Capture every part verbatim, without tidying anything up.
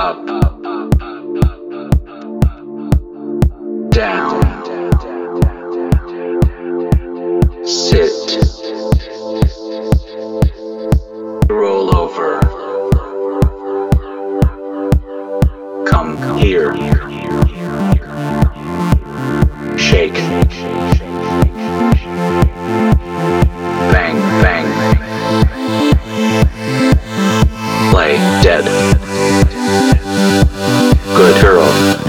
up, down, sit, roll over, come here, shake, bang, bang, play dead, good girl.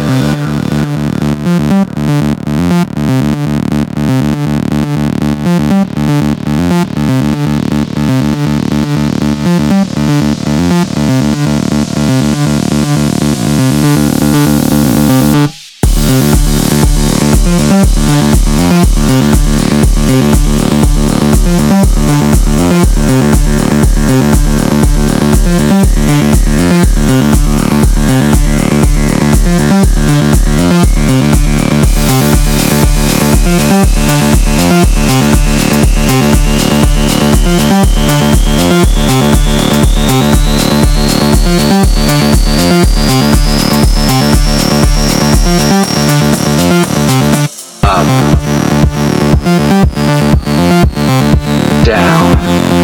Down,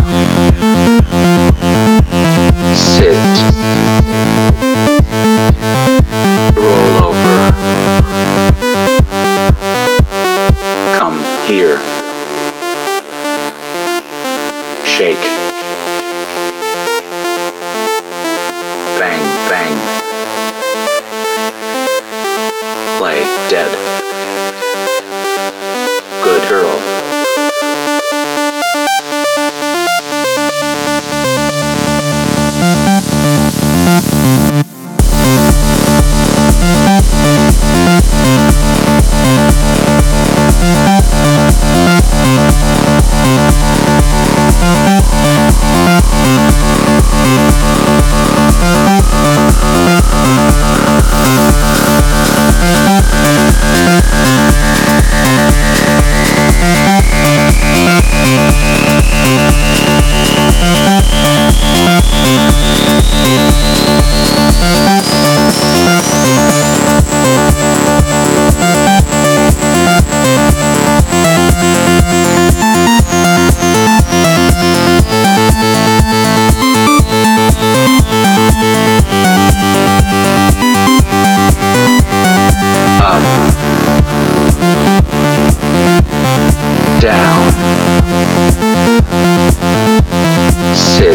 sit, roll over, come here, shake, bang, bang, play dead, good girl. Down, sit,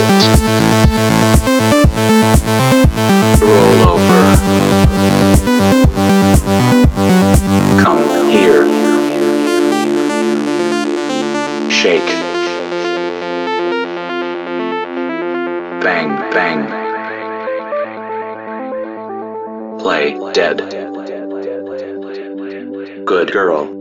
roll over, come here, shake, bang, bang, play dead, good girl.